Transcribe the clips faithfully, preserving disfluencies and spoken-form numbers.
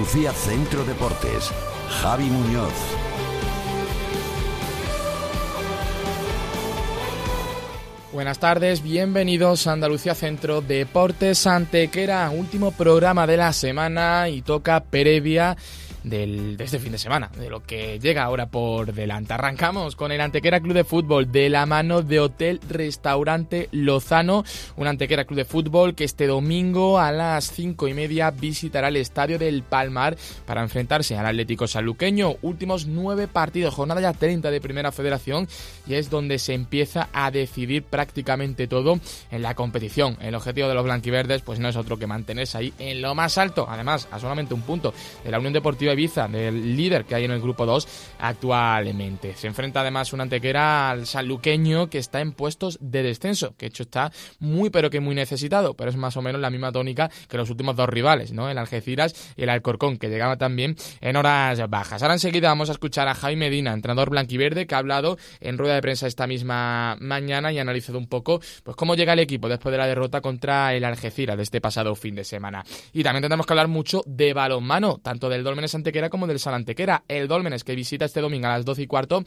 Andalucía Centro Deportes. Javi Muñoz. Buenas tardes, bienvenidos a Andalucía Centro Deportes. Antequera, último programa de la semana y toca previa del, de este fin de semana, de lo que llega ahora por delante. Arrancamos con el Antequera Club de Fútbol de la mano de Hotel Restaurante Lozano, un Antequera Club de Fútbol que este domingo a las cinco y media visitará el Estadio del Palmar para enfrentarse al Atlético Sanluqueño. Últimos nueve partidos, jornada ya treinta de Primera Federación, y es donde se empieza a decidir prácticamente todo en la competición. El objetivo de los blanquiverdes pues no es otro que mantenerse ahí en lo más alto, además a solamente un punto de la Unión Deportiva Ibiza, del líder que hay en el grupo dos actualmente. Se enfrenta además un Antequera al sanluqueño que está en puestos de descenso, que de hecho está muy pero que muy necesitado, pero es más o menos la misma tónica que los últimos dos rivales, ¿no? El Algeciras y el Alcorcón, que llegaba también en horas bajas. Ahora enseguida vamos a escuchar a Javi Medina, entrenador blanquiverde, que ha hablado en rueda de prensa esta misma mañana y ha analizado un poco pues cómo llega el equipo después de la derrota contra el Algeciras de este pasado fin de semana. Y también tendremos que hablar mucho de balonmano, tanto del Dólmenes Antequera como del Sala Antequera. El Dólmenes que visita este domingo a las doce y cuarto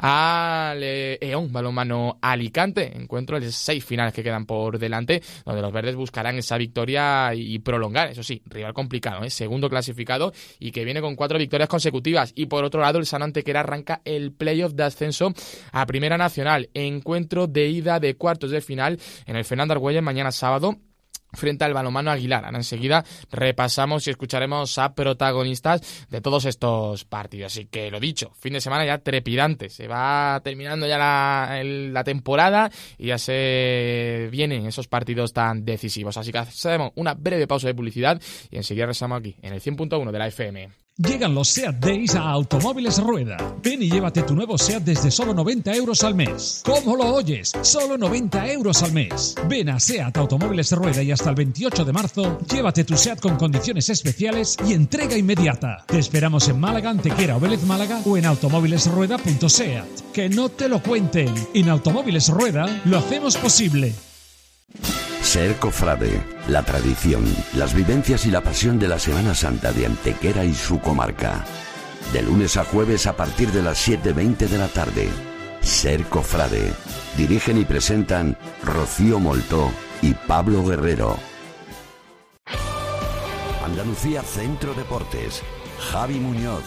al E O N Balonmano Alicante. Encuentro de seis finales que quedan por delante, donde los verdes buscarán esa victoria y prolongar. Eso sí, rival complicado, ¿eh? Segundo clasificado y que viene con cuatro victorias consecutivas. Y por otro lado, el Sala Antequera arranca el playoff de ascenso a Primera Nacional. Encuentro de ida de cuartos de final en el Fernando Argüelles mañana sábado, frente al Balonmano Aguilar. Ahora enseguida repasamos y escucharemos a protagonistas de todos estos partidos. Así que lo dicho, fin de semana ya trepidante. Se va terminando ya la, el, la temporada y ya se vienen esos partidos tan decisivos. Así que hacemos una breve pausa de publicidad y enseguida regresamos aquí en el cien punto uno de la F M. Llegan los SEAT Days a Automóviles Rueda. Ven y llévate tu nuevo SEAT desde solo noventa euros al mes. ¿Cómo lo oyes? Solo noventa euros al mes. Ven a SEAT Automóviles Rueda y hasta el veintiocho de marzo llévate tu SEAT con condiciones especiales y entrega inmediata. Te esperamos en Málaga, Antequera o Vélez Málaga o en automóvilesrueda punto seat. Que no te lo cuenten. En Automóviles Rueda lo hacemos posible. Ser cofrade, la tradición, las vivencias y la pasión de la Semana Santa de Antequera y su comarca. De lunes a jueves a partir de las siete veinte de la tarde. Ser cofrade. Dirigen y presentan Rocío Moltó y Pablo Guerrero. Andalucía Centro Deportes. Javi Muñoz.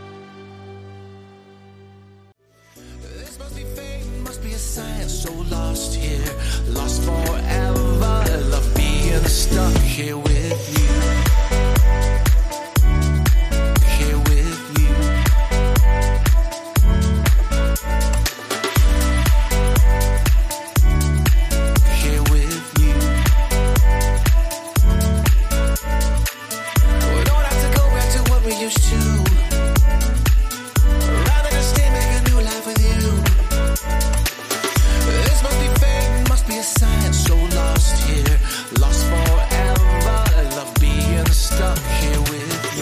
So lost here, lost forever, love being stuck here with you, here with you. Here with you. We don't have to go back to what we used to. Rather than stay, make a new life with you. This must be fate, must be a sign. So lost here, lost forever. Love being stuck here with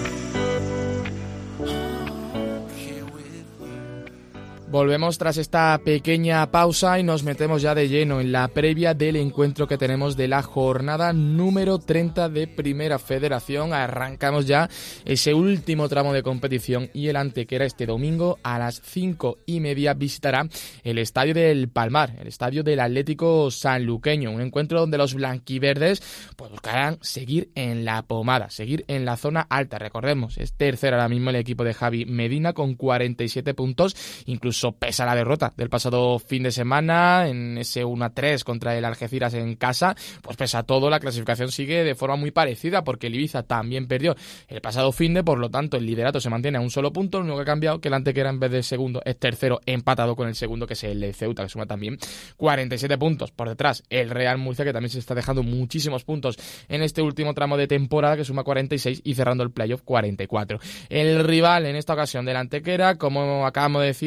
you. Here with you. Volvemos tras esta pequeña pausa y nos metemos ya de lleno en la previa del encuentro que tenemos de la jornada número treinta de Primera Federación. Arrancamos ya ese último tramo de competición y el Antequera este domingo a las cinco y media visitará el Estadio del Palmar, el estadio del Atlético Sanluqueño. Un encuentro donde los blanquiverdes pues buscarán seguir en la pomada, seguir en la zona alta. Recordemos, es tercero ahora mismo el equipo de Javi Medina con cuarenta y siete puntos, incluso pese a la derrota del pasado fin de semana en ese uno a tres contra el Algeciras en casa, pues pese a todo la clasificación sigue de forma muy parecida porque el Ibiza también perdió el pasado fin de, por lo tanto el liderato se mantiene a un solo punto. Lo único que ha cambiado que el Antequera en vez de segundo es tercero, empatado con el segundo que es el Ceuta, que suma también cuarenta y siete puntos. Por detrás el Real Murcia, que también se está dejando muchísimos puntos en este último tramo de temporada, que suma cuarenta y seis y cerrando el playoff cuarenta y cuatro. El rival en esta ocasión del Antequera, como acabamos de decir, es el Atlético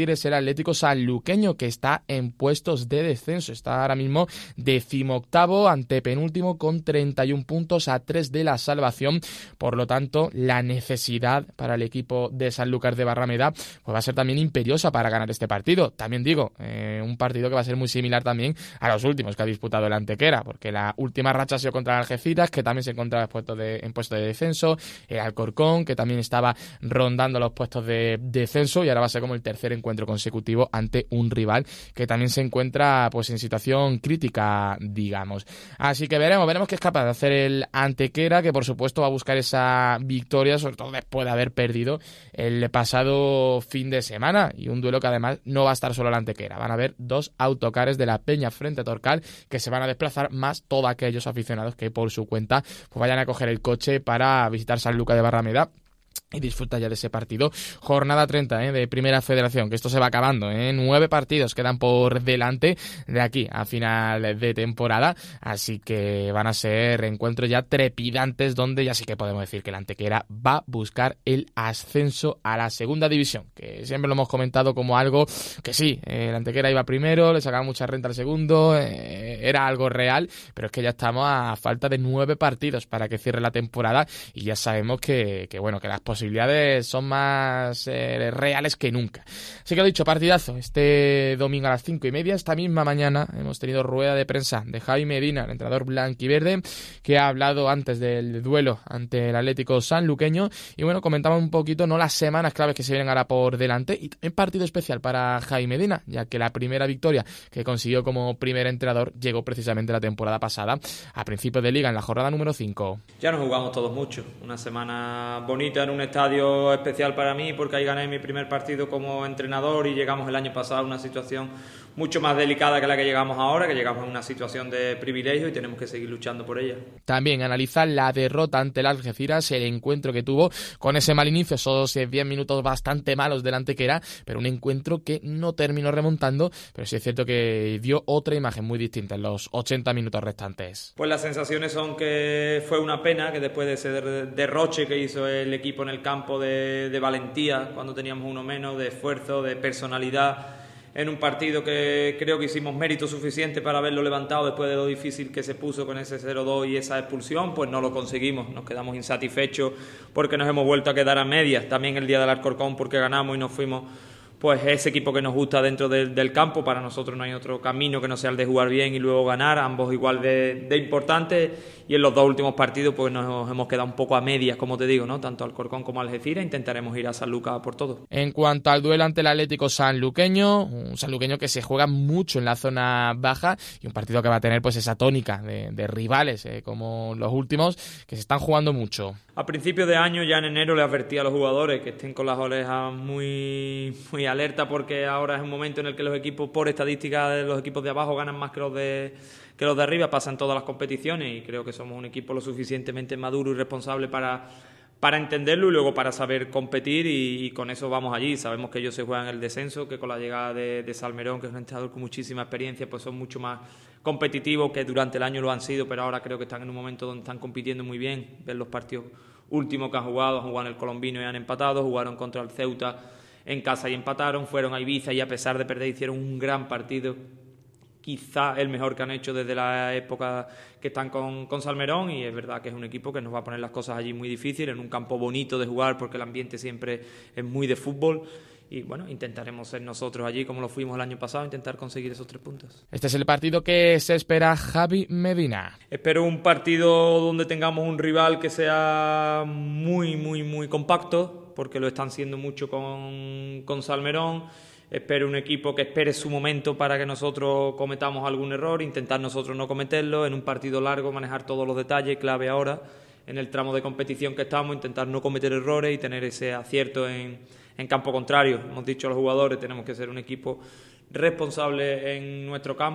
Atlético Sanluqueño, que está en puestos de descenso. Está ahora mismo decimoctavo, antepenúltimo, con treinta y un puntos a tres de la salvación. Por lo tanto, la necesidad para el equipo de Sanlúcar de Barrameda pues va a ser también imperiosa para ganar este partido. También digo, eh, un partido que va a ser muy similar también a los últimos que ha disputado el Antequera, porque la última racha ha sido contra el Algeciras, que también se encontraba en puestos de, en puestos de descenso, el Alcorcón, que también estaba rondando los puestos de descenso, y ahora va a ser como el tercer encuentro consecutivo ante un rival que también se encuentra pues en situación crítica, digamos. Así que veremos, veremos qué es capaz de hacer el Antequera, que por supuesto va a buscar esa victoria, sobre todo después de haber perdido el pasado fin de semana, y un duelo que además no va a estar solo el Antequera, van a haber dos autocares de la Peña frente a Torcal que se van a desplazar, más todos aquellos aficionados que por su cuenta pues vayan a coger el coche para visitar Sanlúcar de Barrameda y disfruta ya de ese partido. Jornada treinta ¿eh? de Primera Federación, que esto se va acabando, ¿eh? Nueve partidos quedan por delante de aquí a final de temporada, así que van a ser encuentros ya trepidantes, donde ya sí que podemos decir que el Antequera va a buscar el ascenso a la segunda división, que siempre lo hemos comentado como algo que sí, eh, el Antequera iba primero, le sacaba mucha renta al segundo, eh, era algo real, pero es que ya estamos a falta de nueve partidos para que cierre la temporada, y ya sabemos que, que bueno, que las posibilidades son más eh, reales que nunca. Así que lo dicho, partidazo este domingo a las cinco y media. Esta misma mañana hemos tenido rueda de prensa de Javi Medina, el entrenador blanquiverde, que ha hablado antes del duelo ante el Atlético Sanluqueño, y bueno, comentaba un poquito no las semanas claves que se vienen ahora por delante, y también partido especial para Javi Medina, ya que la primera victoria que consiguió como primer entrenador llegó precisamente la temporada pasada, a principios de liga, en la jornada número cinco. Ya nos jugamos todos mucho, una semana bonita en un estadio especial para mí, porque ahí gané mi primer partido como entrenador, y llegamos el año pasado a una situación mucho más delicada que la que llegamos ahora, que llegamos en una situación de privilegio y tenemos que seguir luchando por ella. También analiza la derrota ante el Algeciras, el encuentro que tuvo con ese mal inicio, esos diez minutos bastante malos del Antequera, pero un encuentro que no terminó remontando, pero sí es cierto que dio otra imagen muy distinta en los ochenta minutos restantes. Pues las sensaciones son que fue una pena que después de ese derroche que hizo el equipo en el campo de, de valentía, cuando teníamos uno menos, de esfuerzo, de personalidad, en un partido que creo que hicimos mérito suficiente para haberlo levantado después de lo difícil que se puso con ese cero dos y esa expulsión, pues no lo conseguimos, nos quedamos insatisfechos porque nos hemos vuelto a quedar a medias, también el día del Alcorcón porque ganamos y nos fuimos, pues ese equipo que nos gusta dentro del, del campo. Para nosotros no hay otro camino que no sea el de jugar bien y luego ganar, ambos igual de, de importantes, y en los dos últimos partidos pues nos hemos quedado un poco a medias, como te digo, ¿no? Tanto Alcorcón como Algeciras, intentaremos ir a Sanlúcar por todo. En cuanto al duelo ante el Atlético Sanluqueño, un Sanluqueño que se juega mucho en la zona baja, y un partido que va a tener pues esa tónica de, de rivales eh, como los últimos, que se están jugando mucho. A principios de año, ya en enero, le advertí a los jugadores que estén con las orejas muy, muy alerta, porque ahora es un momento en el que los equipos, por estadística, de los equipos de abajo ganan más que los de, que los de arriba, pasan todas las competiciones, y creo que somos un equipo lo suficientemente maduro y responsable para, para entenderlo y luego para saber competir, y, y con eso vamos allí. Sabemos que ellos se juegan el descenso, que con la llegada de, de Salmerón, que es un entrenador con muchísima experiencia, pues son mucho más competitivos, que durante el año lo han sido, pero ahora creo que están en un momento donde están compitiendo muy bien. Ver los partidos últimos que han jugado, han jugado en el Colombino y han empatado, jugaron contra el Ceuta en casa y empataron, fueron a Ibiza y a pesar de perder hicieron un gran partido, quizá el mejor que han hecho desde la época que están con, con Salmerón, y es verdad que es un equipo que nos va a poner las cosas allí muy difíciles, en un campo bonito de jugar porque el ambiente siempre es muy de fútbol. Y bueno, intentaremos ser nosotros allí como lo fuimos el año pasado, intentar conseguir esos tres puntos. Este es el partido que se espera Javi Medina. Espero un partido donde tengamos un rival que sea muy, muy, muy compacto, porque lo están siendo mucho con, con Salmerón. Espero un equipo que espere su momento para que nosotros cometamos algún error, intentar nosotros no cometerlo. En un partido largo manejar todos los detalles, clave ahora en el tramo de competición que estamos, intentar no cometer errores y tener ese acierto en En campo contrario. Hemos dicho a los jugadores, tenemos que ser un equipo responsable en nuestro campo,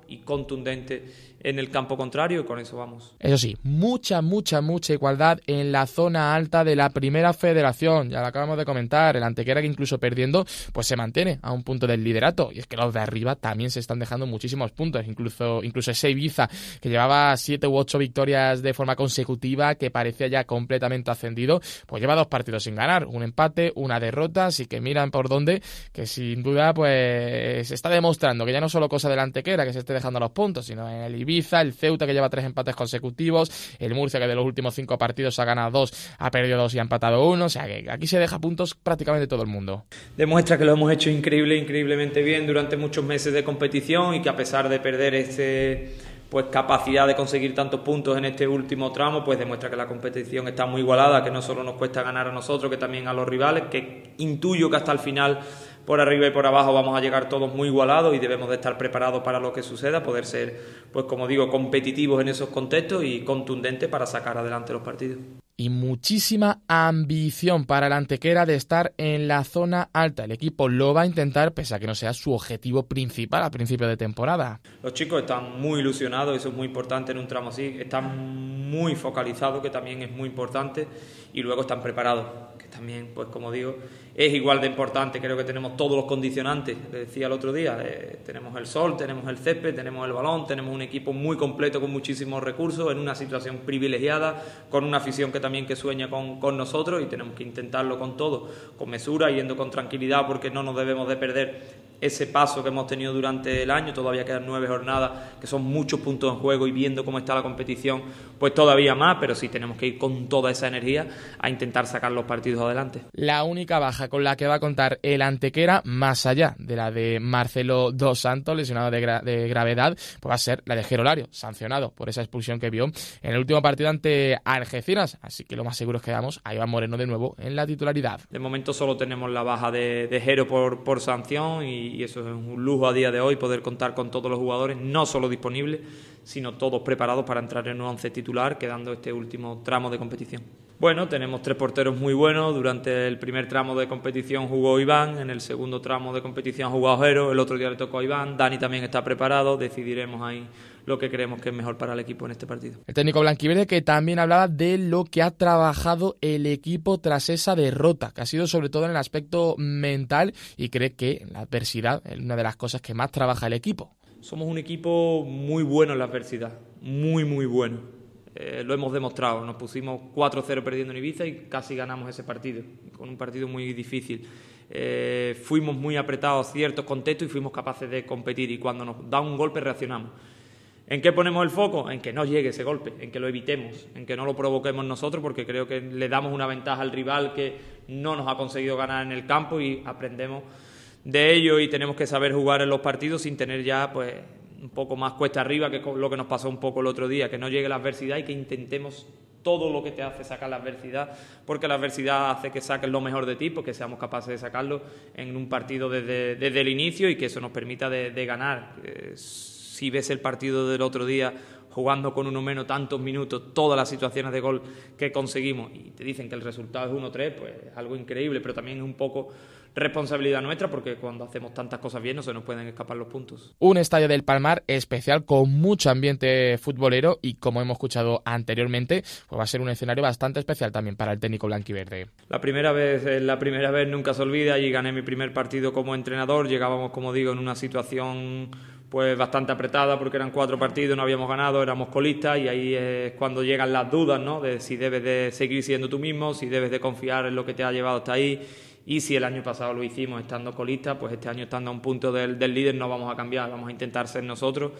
y contundente en el campo contrario, y con eso vamos. Eso sí, mucha, mucha, mucha igualdad en la zona alta de la Primera Federación. Ya lo acabamos de comentar, el Antequera, que incluso perdiendo, pues se mantiene a un punto del liderato. Y es que los de arriba también se están dejando muchísimos puntos. Incluso, incluso ese Ibiza, que llevaba siete u ocho victorias de forma consecutiva, que parecía ya completamente ascendido, pues lleva dos partidos sin ganar. Un empate, una derrota, así que miran por dónde, que sin duda, pues se está demostrando que ya no solo cosa del Antequera que se esté dejando los puntos, sino en el Ibiza, el Ceuta, que lleva tres empates consecutivos, el Murcia, que de los últimos cinco partidos ha ganado dos, ha perdido dos y ha empatado uno. O sea que aquí se deja puntos prácticamente todo el mundo. Demuestra que lo hemos hecho increíble, increíblemente bien durante muchos meses de competición, y que a pesar de perder este, pues, capacidad de conseguir tantos puntos en este último tramo, pues demuestra que la competición está muy igualada, que no solo nos cuesta ganar a nosotros, que también a los rivales, que intuyo que hasta el final, por arriba y por abajo, vamos a llegar todos muy igualados, y debemos de estar preparados para lo que suceda, poder ser, pues como digo, competitivos en esos contextos y contundentes para sacar adelante los partidos. Y muchísima ambición para el Antequera de estar en la zona alta. El equipo lo va a intentar, pese a que no sea su objetivo principal a principio de temporada. Los chicos están muy ilusionados, eso es muy importante en un tramo así. Están muy focalizados, que también es muy importante, y luego están preparados, que también, pues como digo, es igual de importante. Creo que tenemos todos los condicionantes. Le decía el otro día, eh, tenemos el sol, tenemos el césped, tenemos el balón, tenemos un equipo muy completo con muchísimos recursos, en una situación privilegiada, con una afición que también que sueña con, con nosotros, y tenemos que intentarlo con todo, con mesura, yendo con tranquilidad, porque no nos debemos de perder ese paso que hemos tenido durante el año. Todavía quedan nueve jornadas, que son muchos puntos en juego, y viendo cómo está la competición, pues todavía más, pero sí tenemos que ir con toda esa energía a intentar sacar los partidos adelante. La única baja con la que va a contar el Antequera, más allá de la de Marcelo Dos Santos, lesionado de, gra- de gravedad, pues va a ser la de Gerolario, sancionado por esa expulsión que vio en el último partido ante Algeciras. Así que lo más seguro es que veamos a Iván Moreno de nuevo en la titularidad. De momento solo tenemos la baja de, de Jero por, por sanción, y, y eso es un lujo a día de hoy, poder contar con todos los jugadores, no solo disponibles, sino todos preparados para entrar en un once titular, quedando este último tramo de competición. Bueno, tenemos tres porteros muy buenos. Durante el primer tramo de competición jugó Iván, en el segundo tramo de competición jugó Jero, el otro día le tocó a Iván. Dani también está preparado, decidiremos ahí lo que creemos que es mejor para el equipo en este partido. El técnico blanquiverde, que también hablaba de lo que ha trabajado el equipo tras esa derrota, que ha sido sobre todo en el aspecto mental, y cree que la adversidad es una de las cosas que más trabaja el equipo. Somos un equipo muy bueno en la adversidad, muy muy bueno. Eh, lo hemos demostrado, nos pusimos cuatro cero perdiendo en Ibiza y casi ganamos ese partido, con un partido muy difícil. Eh, fuimos muy apretados ciertos contextos y fuimos capaces de competir, y cuando nos da un golpe reaccionamos. ¿En qué ponemos el foco? En que no llegue ese golpe, en que lo evitemos, en que no lo provoquemos nosotros, porque creo que le damos una ventaja al rival que no nos ha conseguido ganar en el campo, y aprendemos de ello, y tenemos que saber jugar en los partidos sin tener ya pues un poco más cuesta arriba, que lo que nos pasó un poco el otro día, que no llegue la adversidad y que intentemos todo lo que te hace sacar la adversidad, porque la adversidad hace que saques lo mejor de ti, porque seamos capaces de sacarlo en un partido desde, desde el inicio, y que eso nos permita de, de ganar. Eh, si ves el partido del otro día, jugando con uno menos tantos minutos, todas las situaciones de gol que conseguimos, y te dicen que el resultado es uno tres, pues es algo increíble, pero también es un poco responsabilidad nuestra, porque cuando hacemos tantas cosas bien no se nos pueden escapar los puntos. Un estadio del Palmar especial, con mucho ambiente futbolero, y como hemos escuchado anteriormente, pues va a ser un escenario bastante especial también para el técnico blanquiverde. La primera vez, la primera vez nunca se olvida, y gané mi primer partido como entrenador. Llegábamos, como digo, en una situación pues bastante apretada, porque eran cuatro partidos, no habíamos ganado, éramos colistas, y ahí es cuando llegan las dudas, ¿no? De si debes de seguir siendo tú mismo, si debes de confiar en lo que te ha llevado hasta ahí. Y si el año pasado lo hicimos estando colistas, pues este año, estando a un punto del, del líder, no vamos a cambiar, vamos a intentar ser nosotros.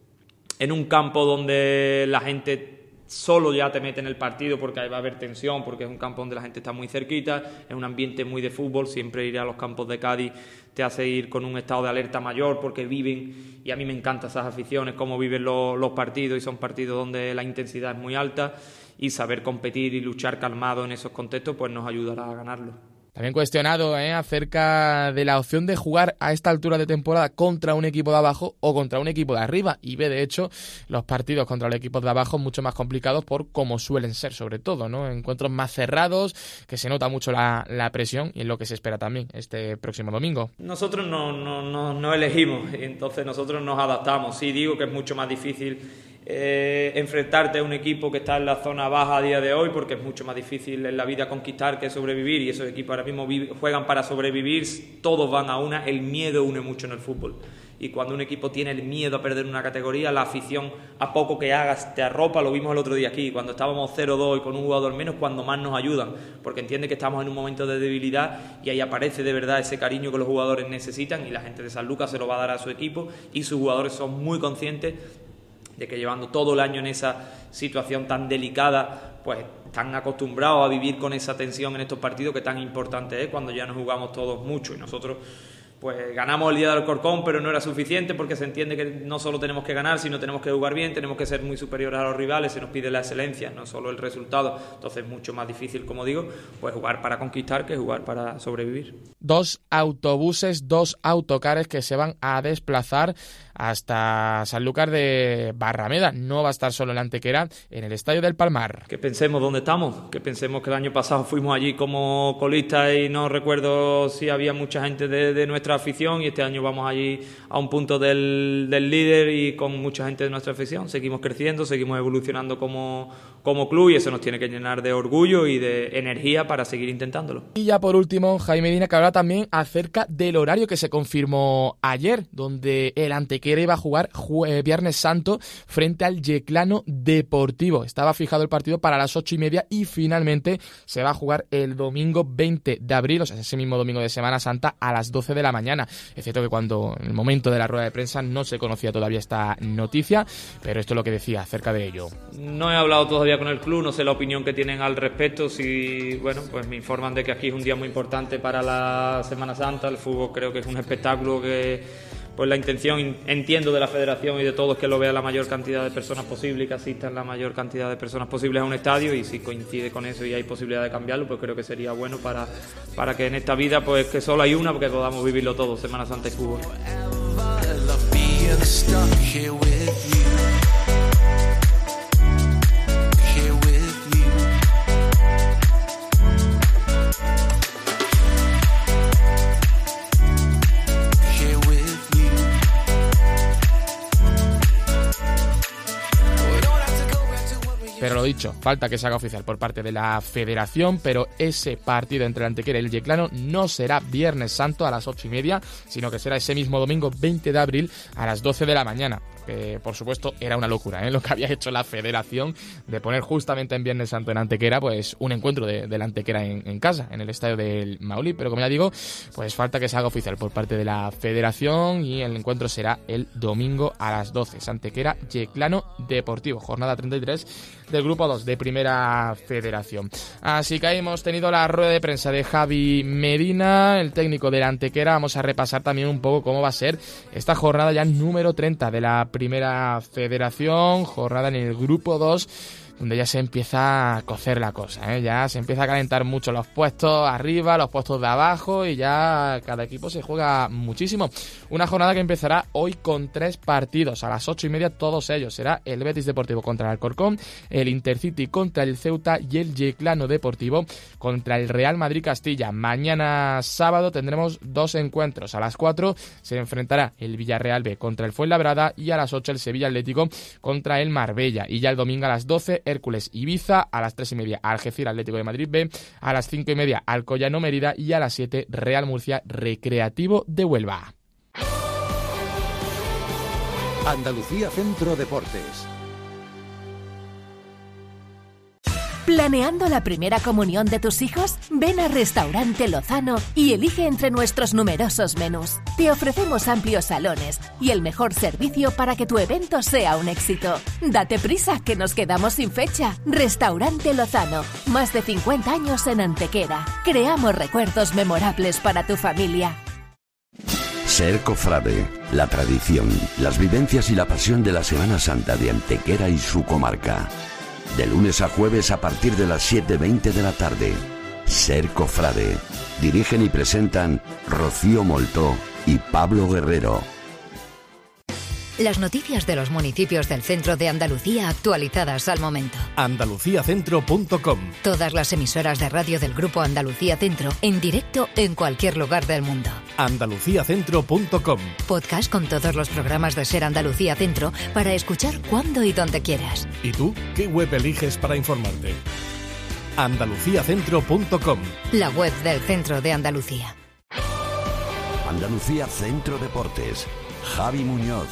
En un campo donde la gente solo ya te mete en el partido, porque ahí va a haber tensión, porque es un campo donde la gente está muy cerquita, es un ambiente muy de fútbol. Siempre ir a los campos de Cádiz te hace ir con un estado de alerta mayor, porque viven, y a mí me encantan esas aficiones, cómo viven los, los partidos, y son partidos donde la intensidad es muy alta, y saber competir y luchar calmado en esos contextos pues nos ayudará a ganarlo. También cuestionado ¿eh? acerca de la opción de jugar a esta altura de temporada contra un equipo de abajo o contra un equipo de arriba, y ve de hecho los partidos contra los equipos de abajo mucho más complicados por cómo suelen ser, sobre todo, ¿no? Encuentros más cerrados, que se nota mucho la, la presión, y es lo que se espera también este próximo domingo. Nosotros no, no, no, no elegimos, entonces nosotros nos adaptamos. Sí digo que es mucho más difícil Eh, enfrentarte a un equipo que está en la zona baja a día de hoy, porque es mucho más difícil en la vida conquistar que sobrevivir, y esos equipos ahora mismo vive, juegan para sobrevivir, todos van a una. El miedo une mucho en el fútbol, y cuando un equipo tiene el miedo a perder una categoría, la afición a poco que hagas te arropa. Lo vimos el otro día aquí, cuando estábamos cero dos y con un jugador menos, cuando más nos ayudan, porque entiende que estamos en un momento de debilidad, y ahí aparece de verdad ese cariño que los jugadores necesitan, y la gente de San Lucas se lo va a dar a su equipo, y sus jugadores son muy conscientes de que llevando todo el año en esa situación tan delicada, pues están acostumbrados a vivir con esa tensión en estos partidos que tan importante es cuando ya nos jugamos todos mucho. Y nosotros pues ganamos el día del Alcorcón, pero no era suficiente, porque se entiende que no solo tenemos que ganar, sino tenemos que jugar bien, tenemos que ser muy superiores a los rivales, se nos pide la excelencia, no solo el resultado. Entonces es mucho más difícil, como digo, pues jugar para conquistar que jugar para sobrevivir. Dos autobuses, dos autocares que se van a desplazar hasta Sanlúcar de Barrameda. No va a estar solo el Antequera en el Estadio del Palmar. Que pensemos dónde estamos, que pensemos que el año pasado fuimos allí como colistas y no recuerdo si había mucha gente de, de nuestra afición, y este año vamos allí a un punto del, del líder y con mucha gente de nuestra afición. Seguimos creciendo, seguimos evolucionando como, como club, y eso nos tiene que llenar de orgullo y de energía para seguir intentándolo. Y ya por último, Jaime Medina, que habla también acerca del horario que se confirmó ayer, donde el Antequera iba a jugar jue- Viernes Santo frente al Yeclano Deportivo. Estaba fijado el partido para las ocho y media y finalmente se va a jugar el domingo veinte de abril, o sea, ese mismo domingo de Semana Santa, a las doce de la mañana. Es cierto que cuando en el momento de la rueda de prensa no se conocía todavía esta noticia, pero esto es lo que decía acerca de ello. No he hablado todavía con el club, no sé la opinión que tienen al respecto. Si, bueno, pues me informan de que aquí es un día muy importante para la Semana Santa. El fútbol creo que es un espectáculo que, pues la intención, entiendo, de la federación y de todos, que lo vea la mayor cantidad de personas posible y que asistan la mayor cantidad de personas posibles a un estadio, y si coincide con eso y hay posibilidad de cambiarlo, pues creo que sería bueno para, para que en esta vida, pues que solo hay una, porque podamos vivirlo todo. Semana Santa y fútbol. Pero lo dicho, falta que se haga oficial por parte de la federación, pero ese partido entre el Antequera y el Yeclano no será Viernes Santo a las ocho y media, sino que será ese mismo domingo veinte de abril a las doce de la mañana. Que por supuesto era una locura, ¿eh? Lo que había hecho la federación de poner justamente en Viernes Santo en Antequera pues un encuentro de, de la Antequera en, en casa, en el estadio del Maulí, pero como ya digo, pues falta que se haga oficial por parte de la federación, y el encuentro será el domingo a las doce. Antequera Yeclano Deportivo, jornada treinta y tres del grupo dos de Primera Federación. Así que ahí hemos tenido la rueda de prensa de Javi Medina, el técnico de la Antequera. Vamos a repasar también un poco cómo va a ser esta jornada ya número treinta de la Primera Federación, jornada en el grupo dos, donde ya se empieza a cocer la cosa, ¿eh? Ya se empieza a calentar mucho los puestos arriba, los puestos de abajo, y ya cada equipo se juega muchísimo. Una jornada que empezará hoy con tres partidos, a las ocho y media todos ellos. Será el Betis Deportivo contra el Alcorcón, el Intercity contra el Ceuta y el Yeclano Deportivo contra el Real Madrid Castilla. Mañana sábado tendremos dos encuentros. A las cuatro se enfrentará el Villarreal B contra el Fuenlabrada, y a las ocho el Sevilla Atlético contra el Marbella. Y ya el domingo a las doce Hércules Ibiza, a las tres y media Algeciras Atlético de Madrid B, a las cinco y media Alcoyano Mérida, y a las siete Real Murcia Recreativo de Huelva. Andalucía Centro Deportes. ¿Planeando la primera comunión de tus hijos? Ven a Restaurante Lozano y elige entre nuestros numerosos menús. Te ofrecemos amplios salones y el mejor servicio para que tu evento sea un éxito. Date prisa, que nos quedamos sin fecha. Restaurante Lozano, más de cincuenta años en Antequera. Creamos recuerdos memorables para tu familia. Ser cofrade, la tradición, las vivencias y la pasión de la Semana Santa de Antequera y su comarca. De lunes a jueves a partir de las siete veinte de la tarde. Ser Cofrade. Dirigen y presentan Rocío Moltó y Pablo Guerrero. Las noticias de los municipios del centro de Andalucía actualizadas al momento. andalucía centro punto com. Todas las emisoras de radio del Grupo Andalucía Centro en directo en cualquier lugar del mundo. andalucía centro punto com. Podcast con todos los programas de Ser Andalucía Centro para escuchar cuando y donde quieras. ¿Y tú qué web eliges para informarte? andalucía centro punto com. La web del Centro de Andalucía. Andalucía Centro Deportes. Javi Muñoz.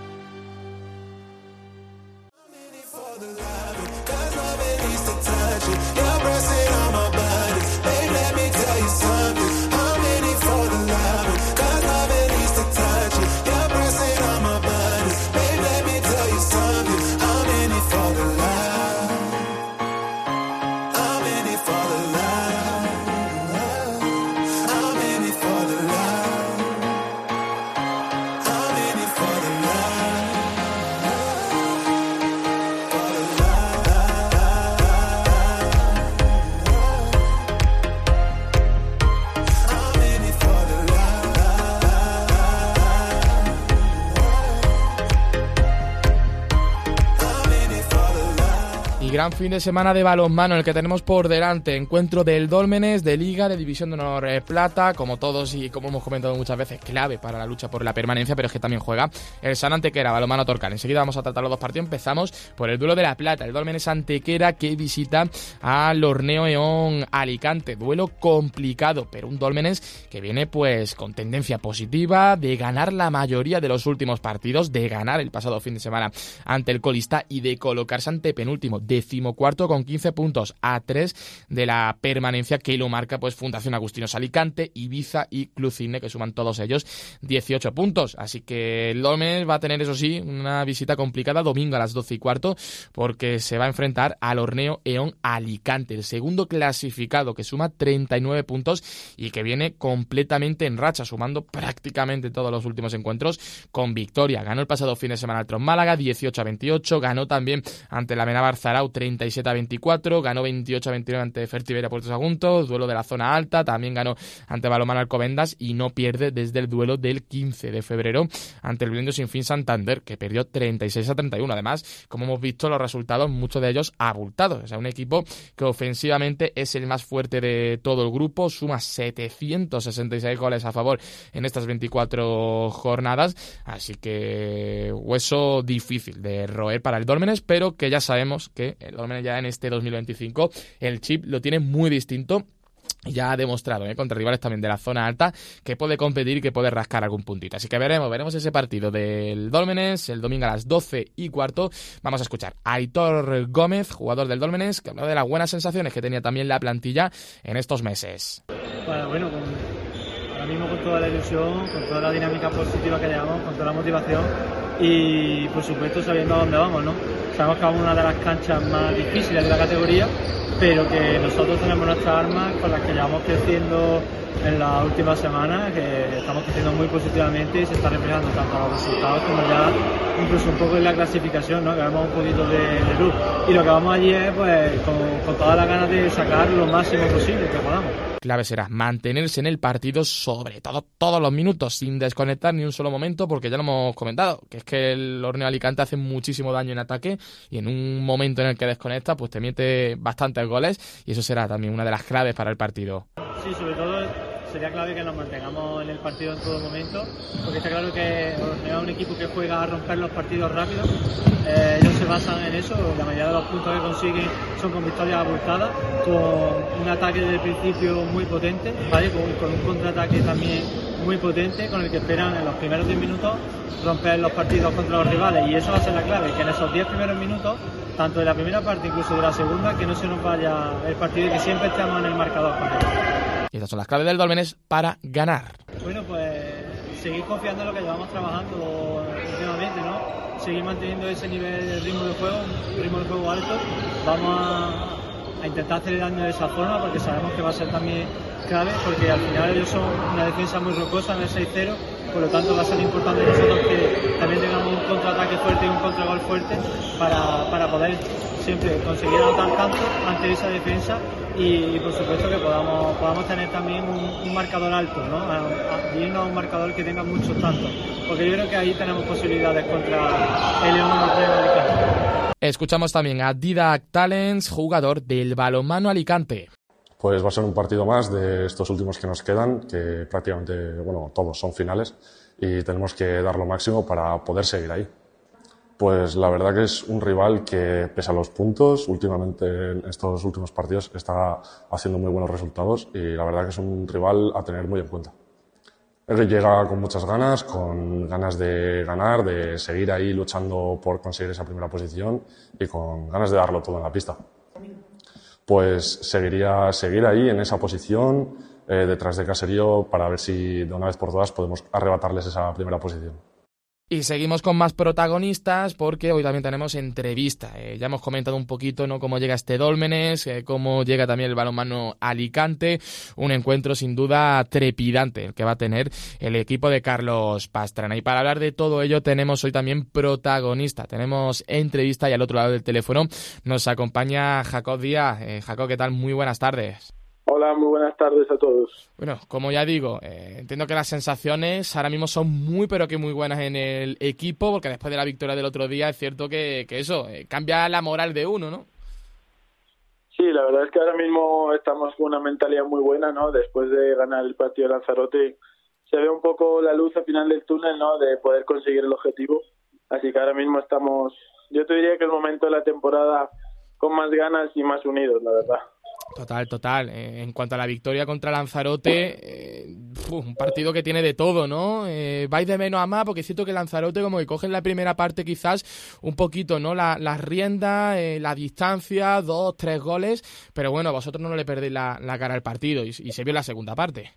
Gran fin de semana de balonmano el que tenemos por delante. Encuentro del Dólmenes de Liga de División de Honor eh, Plata, como todos y como hemos comentado muchas veces, clave para la lucha por la permanencia, pero es que también juega el San Antequera, balonmano Torcal. Enseguida vamos a tratar los dos partidos. Empezamos por el duelo de la Plata, el Dólmenes Antequera que visita al Horneo Eón Alicante. Duelo complicado, pero un Dólmenes que viene pues con tendencia positiva de ganar la mayoría de los últimos partidos, de ganar el pasado fin de semana ante el colista y de colocarse ante penúltimo, decimocuarto con quince puntos, a tres de la permanencia que lo marca pues Fundación Agustinos Alicante, Ibiza y Club Cisne, que suman todos ellos dieciocho puntos. Así que el Dólmenes va a tener, eso sí, una visita complicada domingo a las doce y cuarto, porque se va a enfrentar al Horneo Eón Alicante, el segundo clasificado, que suma treinta y nueve puntos y que viene completamente en racha, sumando prácticamente todos los últimos encuentros con victoria. Ganó el pasado fin de semana al Tron Málaga dieciocho a veintiocho, ganó también ante la Amenábar Zarau treinta y siete a veinticuatro, ganó veintiocho a veintinueve ante Fertiberia Puerto Sagunto, duelo de la zona alta, también ganó ante Balonmano Alcobendas y no pierde desde el duelo del quince de febrero ante el Blendo Sinfín Santander, que perdió treinta y seis a treinta y uno. Además, como hemos visto, los resultados, muchos de ellos abultados. O sea, un equipo que ofensivamente es el más fuerte de todo el grupo, suma setecientos sesenta y seis goles a favor en estas veinticuatro jornadas, así que hueso difícil de roer para el Dólmenes, pero que ya sabemos que el Dólmenes ya en este dos mil veinticinco el chip lo tiene muy distinto. Ya ha demostrado, ¿eh? contra rivales también de la zona alta, que puede competir y que puede rascar algún puntito. Así que veremos, veremos ese partido del Dólmenes el domingo a las doce y cuarto. Vamos a escuchar a Aitor Gómez, jugador del Dólmenes, que habló de las buenas sensaciones que tenía también la plantilla en estos meses. Bueno, bueno con, ahora mismo con toda la ilusión, con toda la dinámica positiva que llevamos, con toda la motivación y por supuesto sabiendo a dónde vamos, ¿no? Sabemos que vamos a una de las canchas más difíciles de la categoría, pero que nosotros tenemos nuestras armas con las que llevamos creciendo en las últimas semanas, que estamos creciendo muy positivamente y se está reflejando tanto los resultados como ya incluso un poco en la clasificación, ¿no? Que vemos un poquito de, de luz. Y lo que vamos allí es pues con, con todas las ganas de sacar lo máximo posible que podamos. Clave será mantenerse en el partido, sobre todo todos los minutos, sin desconectar ni un solo momento, porque ya lo hemos comentado, que es que el Horneo Alicante hace muchísimo daño en ataque y en un momento en el que desconecta, pues te mete bastantes goles y eso será también una de las claves para el partido. Sí, sobre todo sería clave que nos mantengamos en el partido en todo momento, porque está claro que Horneo es un equipo que juega a romper los partidos rápido. Eh, ellos se basan en eso, la mayoría de los puntos que consiguen son con victorias abultadas, con un ataque desde el principio muy potente, ¿vale? con, con un contraataque también muy potente, con el que esperan en los primeros diez minutos romper los partidos contra los rivales, y eso va a ser la clave, que en esos diez primeros minutos, tanto de la primera parte incluso de la segunda, que no se nos vaya el partido y que siempre estemos en el marcador con ellos. Y estas son las claves del Dólmenes para ganar. Bueno, pues seguir confiando en lo que llevamos trabajando últimamente, ¿no? Seguir manteniendo ese nivel de ritmo de juego, un ritmo de juego alto. Vamos a, a intentar hacerle daño de esa forma, porque sabemos que va a ser también clave, porque al final ellos son una defensa muy rocosa en el seis cero, por lo tanto va a ser importante nosotros que también tengamos un contraataque fuerte y un contragol fuerte para, para poder siempre conseguir anotar tanto ante esa defensa y, y por supuesto que podamos, podamos tener también un, un marcador alto, ¿no? A, a, irnos a un marcador que tenga muchos tantos, porque yo creo que ahí tenemos posibilidades contra el León Europeo de Alicante. Escuchamos también a Didac Talens, jugador del Balonmano Alicante. Pues va a ser un partido más de estos últimos que nos quedan, que prácticamente, bueno, todos son finales y tenemos que dar lo máximo para poder seguir ahí. Pues la verdad que es un rival que, pese a los puntos, últimamente en estos últimos partidos está haciendo muy buenos resultados y la verdad que es un rival a tener muy en cuenta. Él llega con muchas ganas, con ganas de ganar, de seguir ahí luchando por conseguir esa primera posición y con ganas de darlo todo en la pista. Pues seguiría seguir ahí en esa posición, eh, detrás de Caserío, para ver si de una vez por todas podemos arrebatarles esa primera posición. Y seguimos con más protagonistas porque hoy también tenemos entrevista. Eh, ya hemos comentado un poquito, ¿no?, cómo llega este Dólmenes, eh, cómo llega también el balonmano Alicante. Un encuentro sin duda trepidante el que va a tener el equipo de Carlos Pastrana. Y para hablar de todo ello tenemos hoy también protagonista. Tenemos entrevista y al otro lado del teléfono nos acompaña Jacob Díaz. Eh, Jacob, ¿qué tal? Muy buenas tardes. Hola, muy buenas tardes a todos. Bueno, como ya digo, eh, entiendo que las sensaciones ahora mismo son muy pero que muy buenas en el equipo, porque después de la victoria del otro día es cierto que, que eso, eh, cambia la moral de uno, ¿no? Sí, la verdad es que ahora mismo estamos con una mentalidad muy buena, ¿no? Después de ganar el partido de Lanzarote se ve un poco la luz al final del túnel, ¿no?, de poder conseguir el objetivo. Así que ahora mismo estamos, yo te diría que el momento de la temporada con más ganas y más unidos, la verdad. Total, total. Eh, en cuanto a la victoria contra Lanzarote, eh, uf, un partido que tiene de todo, ¿no? Eh, vais de menos a más, porque es cierto que Lanzarote como que coge en la primera parte quizás un poquito, ¿no?, las la riendas, eh, la distancia, dos, tres goles, pero bueno, vosotros no le perdéis la, la cara al partido y, y se vio en la segunda parte.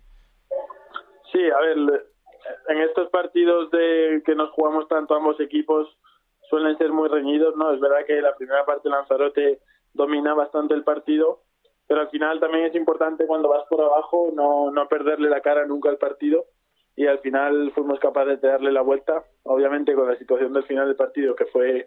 Sí, a ver, en estos partidos de que nos jugamos tanto ambos equipos suelen ser muy reñidos, ¿no? Es verdad que la primera parte Lanzarote domina bastante el partido, pero al final también es importante cuando vas por abajo no, no perderle la cara nunca al partido, y al final fuimos capaces de darle la vuelta, obviamente con la situación del final del partido que fue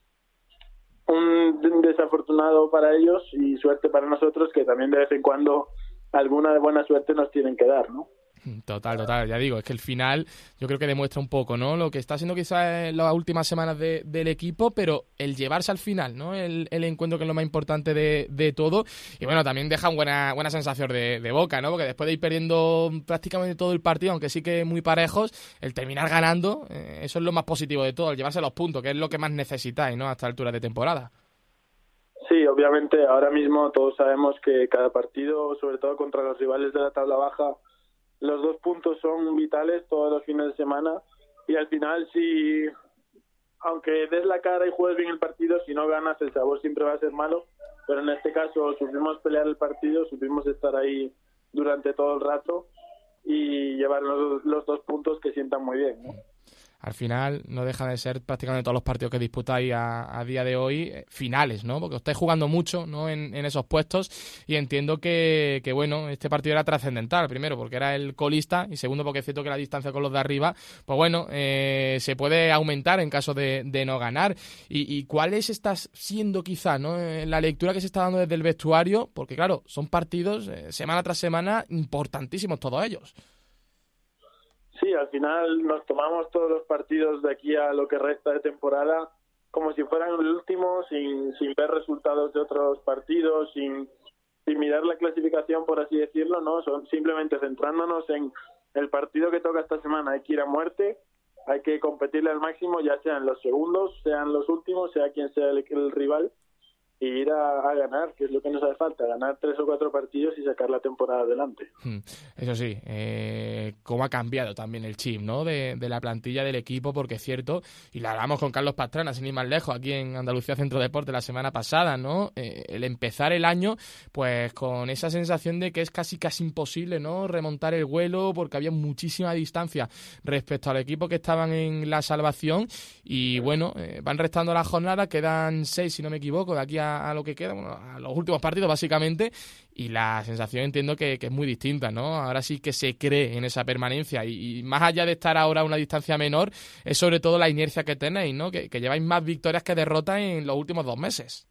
un desafortunado para ellos y suerte para nosotros, que también de vez en cuando alguna de buena suerte nos tienen que dar, ¿no? Total, total, ya digo, es que el final yo creo que demuestra un poco, ¿no?, lo que está haciendo quizás en las últimas semanas de, del equipo, pero el llevarse al final, ¿no?, el, el encuentro, que es lo más importante de, de todo, y bueno, también deja una buena, buena sensación de, de boca, ¿no?, porque después de ir perdiendo prácticamente todo el partido, aunque sí que muy parejos, el terminar ganando, eh, eso es lo más positivo de todo, el llevarse los puntos, que es lo que más necesitáis, ¿no?, a esta altura de temporada. Sí, obviamente ahora mismo todos sabemos que cada partido, sobre todo contra los rivales de la tabla baja, los dos puntos son vitales todos los fines de semana, y al final si, aunque des la cara y juegues bien el partido, si no ganas el sabor siempre va a ser malo, pero en este caso supimos pelear el partido, supimos estar ahí durante todo el rato y llevar los, los dos puntos que sientan muy bien, ¿no? Al final no deja de ser prácticamente todos los partidos que disputáis a, a día de hoy eh, finales, ¿no? Porque os estáis jugando mucho, ¿no?, en, en esos puestos, y entiendo que, que, bueno, este partido era trascendental, primero porque era el colista y segundo porque es cierto que la distancia con los de arriba, pues bueno, eh, se puede aumentar en caso de, de no ganar. ¿Y, y cuál es está siendo quizá, ¿no?, la lectura que se está dando desde el vestuario? Porque claro, son partidos eh, semana tras semana importantísimos todos ellos. Sí, al final nos tomamos todos los partidos de aquí a lo que resta de temporada como si fueran el último, sin, sin ver resultados de otros partidos, sin, sin mirar la clasificación, por así decirlo, ¿no? Son simplemente centrándonos en el partido que toca esta semana. Hay que ir a muerte, hay que competirle al máximo, ya sean los segundos, sean los últimos, sea quien sea el, el rival, y ir a, a ganar, que es lo que nos hace falta, ganar tres o cuatro partidos y sacar la temporada adelante. Eso sí, eh, cómo ha cambiado también el chip, ¿no?, de, de la plantilla del equipo, porque es cierto, y la hablamos con Carlos Pastrana, sin ir más lejos, aquí en Andalucía Centro Deporte la semana pasada, ¿no?, eh, el empezar el año pues con esa sensación de que es casi casi imposible, ¿no?, remontar el vuelo, porque había muchísima distancia respecto al equipo que estaban en la salvación, y bueno, eh, van restando las jornadas, quedan seis si no me equivoco, de aquí a a, a lo que queda, bueno, a los últimos partidos básicamente, y la sensación entiendo que, que es muy distinta, ¿no? Ahora sí que se cree en esa permanencia y, y más allá de estar ahora a una distancia menor, es sobre todo la inercia que tenéis, ¿no? Que, que lleváis más victorias que derrotas en los últimos dos meses.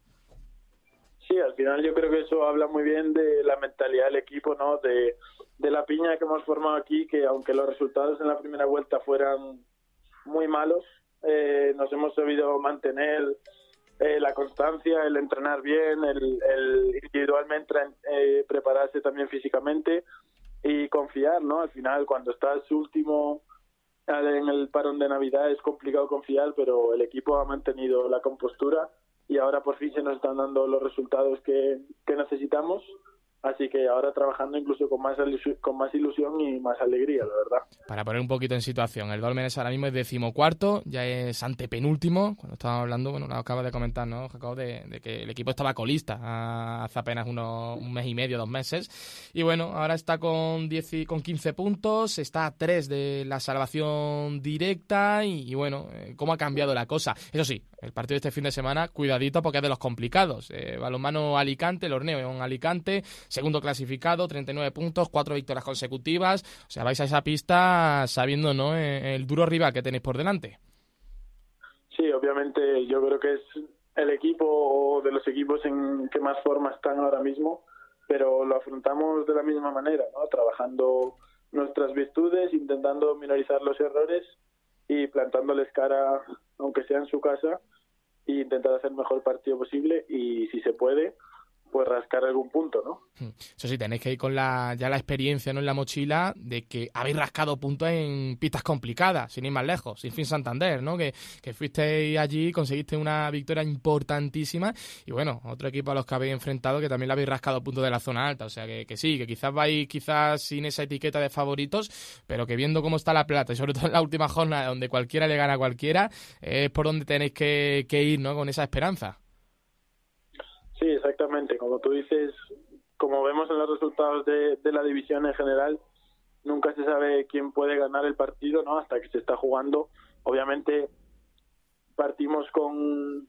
Sí, al final yo creo que eso habla muy bien de la mentalidad del equipo, ¿no? De, de la piña que hemos formado aquí, que aunque los resultados en la primera vuelta fueran muy malos, eh, nos hemos sabido mantener eh, la constancia, el entrenar bien, el, el individualmente eh, prepararse también físicamente y confiar, ¿no? Al final, cuando estás último en el parón de Navidad es complicado confiar, pero el equipo ha mantenido la compostura y ahora por fin se nos están dando los resultados que, que necesitamos. Así que ahora trabajando incluso con más ilusión, con más ilusión y más alegría, la verdad. Para poner un poquito en situación, el Dólmenes ahora mismo es decimocuarto, ya es antepenúltimo. Cuando estábamos hablando, bueno, lo acabas de comentar, ¿no, Jacob? De, de que el equipo estaba colista hace apenas unos, un mes y medio, dos meses. Y bueno, ahora está con, diez, con quince puntos, está a tres de la salvación directa y, y bueno, ¿cómo ha cambiado la cosa? Eso sí, el partido de este fin de semana, cuidadito porque es de los complicados. Eh, Balonmano Alicante, el Horneo en Alicante, segundo clasificado, treinta y nueve puntos, cuatro victorias consecutivas. O sea, vais a esa pista sabiendo, ¿no?, el duro rival que tenéis por delante. Sí, obviamente yo creo que es el equipo de los equipos en que más forma están ahora mismo, pero lo afrontamos de la misma manera, ¿no? Trabajando nuestras virtudes, intentando minorizar los errores y plantándoles cara, aunque sea en su casa, e intentar hacer el mejor partido posible y, si se puede, pues rascar algún punto, ¿no? Eso sí, tenéis que ir con la ya la experiencia, ¿no?, en la mochila de que habéis rascado puntos en pistas complicadas, sin ir más lejos, sin fin Santander, ¿no? Que, que fuisteis allí, conseguiste una victoria importantísima y bueno, otro equipo a los que habéis enfrentado que también le habéis rascado puntos de la zona alta, o sea que, que sí, que quizás vais quizás sin esa etiqueta de favoritos, pero que viendo cómo está la plata y sobre todo en la última jornada donde cualquiera le gana a cualquiera, es por donde tenéis que, que ir, ¿no?, con esa esperanza. Sí, exactamente. Como tú dices, como vemos en los resultados de, de la división en general, nunca se sabe quién puede ganar el partido, ¿no?, hasta que se está jugando. Obviamente partimos con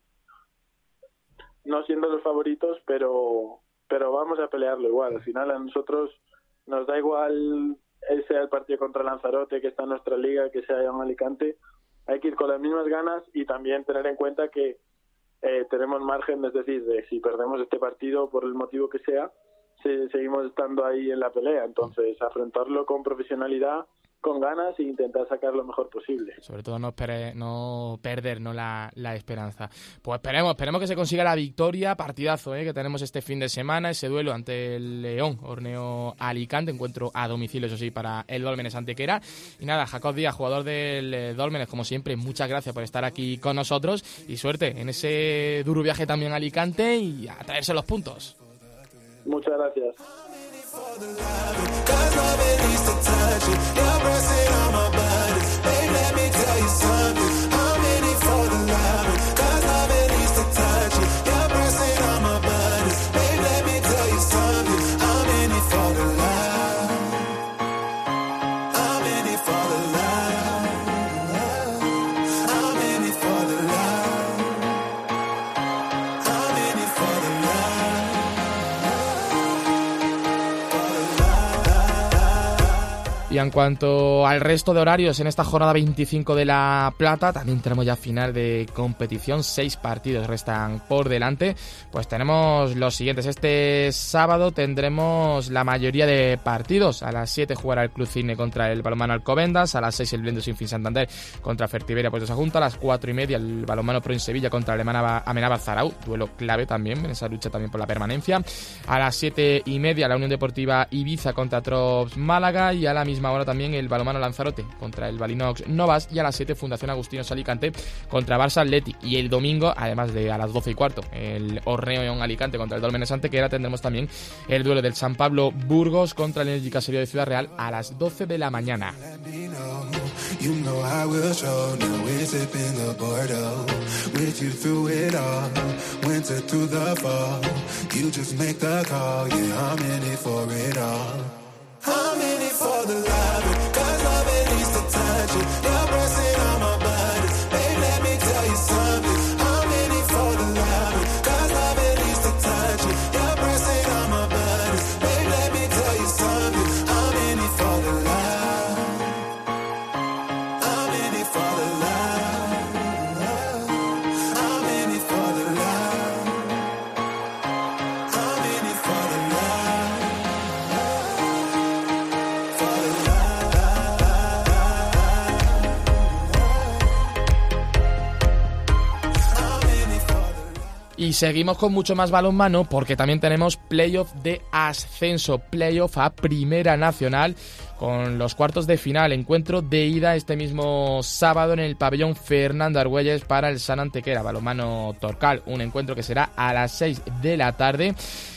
no siendo los favoritos, pero pero vamos a pelearlo igual. Al final a nosotros nos da igual sea el partido contra Lanzarote, que está en nuestra liga, que sea en Alicante. Hay que ir con las mismas ganas y también tener en cuenta que Eh, tenemos margen, es decir, de si perdemos este partido por el motivo que sea, se, seguimos estando ahí en la pelea. Entonces, afrontarlo con profesionalidad, con ganas e intentar sacar lo mejor posible. Sobre todo no, espere, no perder no la, la esperanza. Pues esperemos, esperemos que se consiga la victoria, partidazo ¿eh? que tenemos este fin de semana, ese duelo ante el León, Horneo Alicante, encuentro a domicilio, eso sí, para el Dólmenes Antequera. Y nada, Jacob Díaz, jugador del eh, Dólmenes, como siempre, muchas gracias por estar aquí con nosotros y suerte en ese duro viaje también a Alicante y a traerse los puntos. Muchas gracias. Y en cuanto al resto de horarios, en esta jornada veinticinco de La Plata, también tenemos ya final de competición, seis partidos restan por delante. Pues tenemos los siguientes. Este sábado tendremos la mayoría de partidos. A las siete jugará el Club Cine contra el Balonmano Alcobendas, a las seis el Blendo Sinfín Santander contra Fertiberia Puerto Sagunto, a las cuatro y media el Balonmano Pro en Sevilla contra Amenábar Amenábar Zarauz, duelo clave también en esa lucha también por la permanencia. A las siete y media la Unión Deportiva Ibiza contra Trops Málaga y a la misma hora también el Balonmano Lanzarote contra el Balinox Novas y a las siete Fundación Agustinos Alicante contra Barça Athletic. Y el domingo, además de a las doce y cuarto, el Horneo en Alicante contra el Dólmenes Antequera, tendremos también el duelo del San Pablo Burgos contra el Energy Caserío de Ciudad Real a las doce de la mañana. You know I will show, now we're sipping the Bordeaux, with you through it all, winter to the fall, you just make the call, yeah, I'm in it for it all. I'm in it for the love, cause love it needs to touch it, you're pressing on my body, babe, let me tell you something, I'm in it for the love, cause love it Y seguimos con mucho más balonmano porque también tenemos playoff de ascenso, playoff a Primera Nacional, con los cuartos de final, encuentro de ida este mismo sábado en el pabellón Fernando Argüelles para el San Antequera Balonmano Torcal, un encuentro que será a las seis de la tarde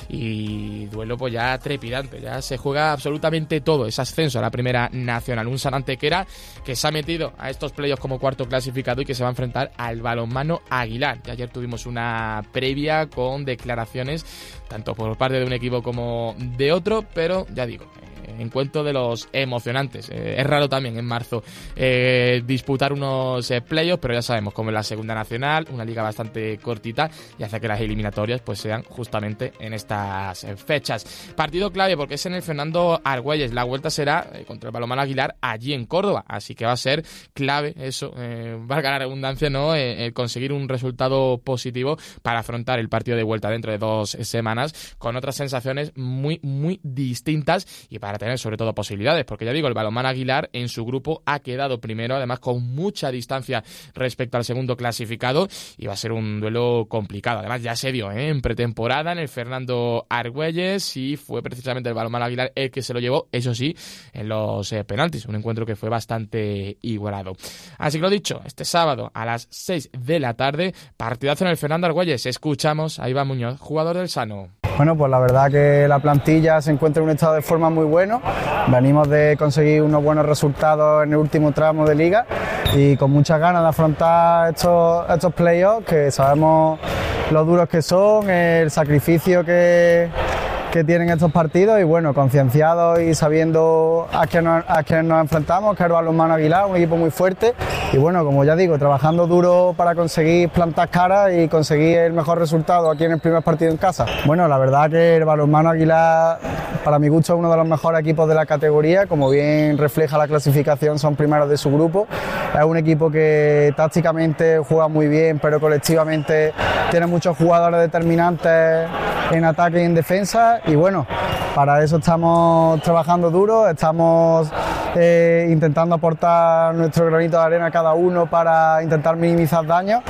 y duelo pues ya trepidante, ya se juega absolutamente todo, es ascenso a la Primera Nacional, un San Antequera que se ha metido a estos playoffs como cuarto clasificado y que se va a enfrentar al Balonmano Aguilar. Y ayer tuvimos una previa con declaraciones tanto por parte de un equipo como de otro, pero ya digo, encuentro de los emocionantes. Eh, es raro también en marzo eh, disputar unos eh, playoffs, pero ya sabemos, como en la Segunda Nacional, una liga bastante cortita y hace que las eliminatorias pues sean justamente en estas eh, fechas. Partido clave porque es en el Fernando Argüelles. La vuelta será eh, contra el Balonmano Aguilar allí en Córdoba, así que va a ser clave eso, eh, valga la redundancia, ¿no? Eh, eh, conseguir un resultado positivo para afrontar el partido de vuelta dentro de dos semanas con otras sensaciones muy, muy distintas y para tener sobre todo posibilidades, porque ya digo, el Balonmano Aguilar en su grupo ha quedado primero, además con mucha distancia respecto al segundo clasificado, y va a ser un duelo complicado. Además ya se dio ¿eh? en pretemporada en el Fernando Argüelles y fue precisamente el Balonmano Aguilar el que se lo llevó, eso sí, en los eh, penaltis, un encuentro que fue bastante igualado. Así que lo dicho, este sábado a las seis de la tarde, partidazo en el Fernando Argüelles. Escuchamos a Iván Muñoz, jugador del Sano. Bueno, pues la verdad que la plantilla se encuentra en un estado de forma muy bueno. Venimos de conseguir unos buenos resultados en el último tramo de liga y con muchas ganas de afrontar estos, estos playoffs, que sabemos lo duros que son, el sacrificio que, que tienen estos partidos y bueno, concienciados y sabiendo a quién nos, a quién nos enfrentamos, que es el Balonmano Aguilar, un equipo muy fuerte y bueno, como ya digo, trabajando duro para conseguir plantar caras y conseguir el mejor resultado aquí en el primer partido en casa. Bueno, la verdad que el Balonmano Aguilar, para mi gusto, es uno de los mejores equipos de la categoría, como bien refleja la clasificación, son primeros de su grupo. Es un equipo que tácticamente juega muy bien, pero colectivamente tiene muchos jugadores determinantes en ataque y en defensa y bueno, para eso estamos trabajando duro, estamos eh, intentando aportar nuestro granito de arena cada uno para intentar minimizar daños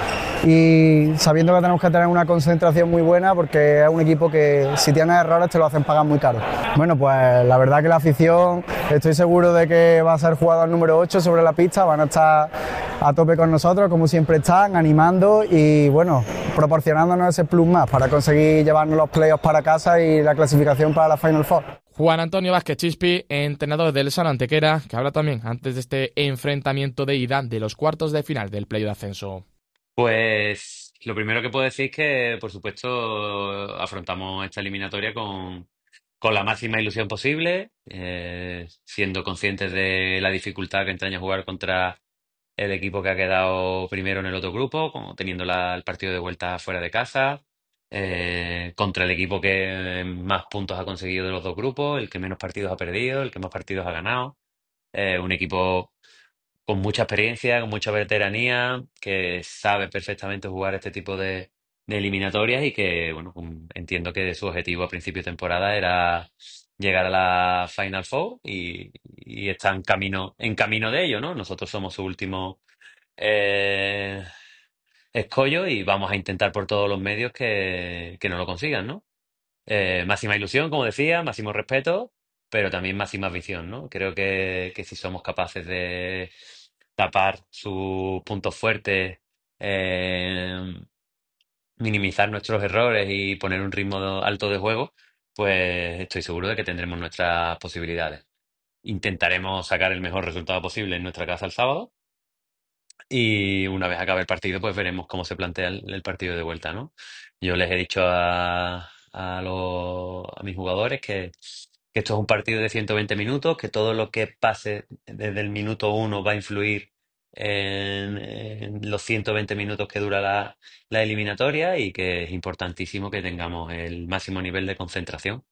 y sabiendo que tenemos que tener una concentración muy buena porque es un equipo que si tienes errores te lo hacen pagar muy caro. Bueno, pues la verdad que la afición, estoy seguro de que va a ser jugador número ocho sobre la pista, van a estar a tope con nosotros como siempre están, animando y bueno, proporcionándonos ese plus más para conseguir llevarnos los playoffs para casa y la clasificación para la Final Four. Juan Antonio Vázquez Chispi, entrenador del San Antequera, que habla también antes de este enfrentamiento de ida de los cuartos de final del playoff de ascenso. Pues lo primero que puedo decir es que, por supuesto, afrontamos esta eliminatoria con, con la máxima ilusión posible, eh, siendo conscientes de la dificultad que entraña jugar contra el equipo que ha quedado primero en el otro grupo, como teniendo la- el partido de vuelta fuera de casa, eh, contra el equipo que más puntos ha conseguido de los dos grupos, el que menos partidos ha perdido, el que más partidos ha ganado. Eh, un equipo con mucha experiencia, con mucha veteranía, que sabe perfectamente jugar este tipo de, de eliminatorias y que, bueno, um, entiendo que su objetivo a principio de temporada era llegar a la Final Four y, y está en camino, en camino de ello, ¿no? Nosotros somos su último eh, escollo y vamos a intentar por todos los medios que, que no lo consigan, ¿no? Eh, máxima ilusión, como decía, máximo respeto, pero también máxima visión, ¿no? Creo que, que si somos capaces de tapar sus puntos fuertes, eh, minimizar nuestros errores y poner un ritmo alto de juego, pues estoy seguro de que tendremos nuestras posibilidades. Intentaremos sacar el mejor resultado posible en nuestra casa el sábado y una vez acabe el partido, pues veremos cómo se plantea el, el partido de vuelta, ¿no? Yo les he dicho a, a, los, a mis jugadores que, que esto es un partido de ciento veinte minutos, que todo lo que pase desde el minuto uno va a influir en, en los ciento veinte minutos que dura la, la eliminatoria y que es importantísimo que tengamos el máximo nivel de concentración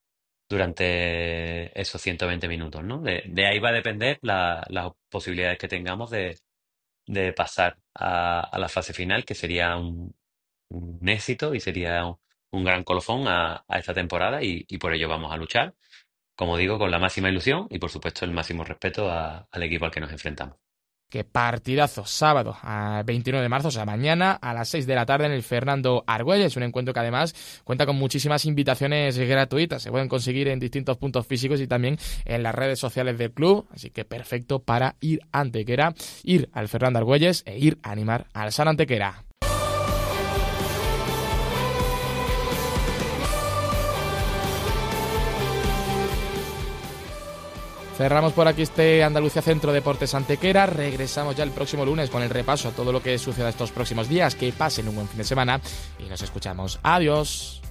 durante esos ciento veinte minutos, ¿no? De, de ahí va a depender la- las posibilidades que tengamos de de pasar a, a la fase final, que sería un, un éxito y sería un, un gran colofón a, a esta temporada y, y por ello vamos a luchar, como digo, con la máxima ilusión y por supuesto el máximo respeto a- al equipo al que nos enfrentamos. Que partidazo, sábado a veintinueve de marzo, o sea, mañana a las seis de la tarde en el Fernando Argüelles, un encuentro que además cuenta con muchísimas invitaciones gratuitas, se pueden conseguir en distintos puntos físicos y también en las redes sociales del club, así que perfecto para ir a Antequera, ir al Fernando Argüelles e ir a animar al San Antequera. Cerramos por aquí este Andalucía Centro Deportes Antequera. Regresamos ya el próximo lunes con el repaso a todo lo que suceda estos próximos días. Que pasen un buen fin de semana y nos escuchamos. Adiós.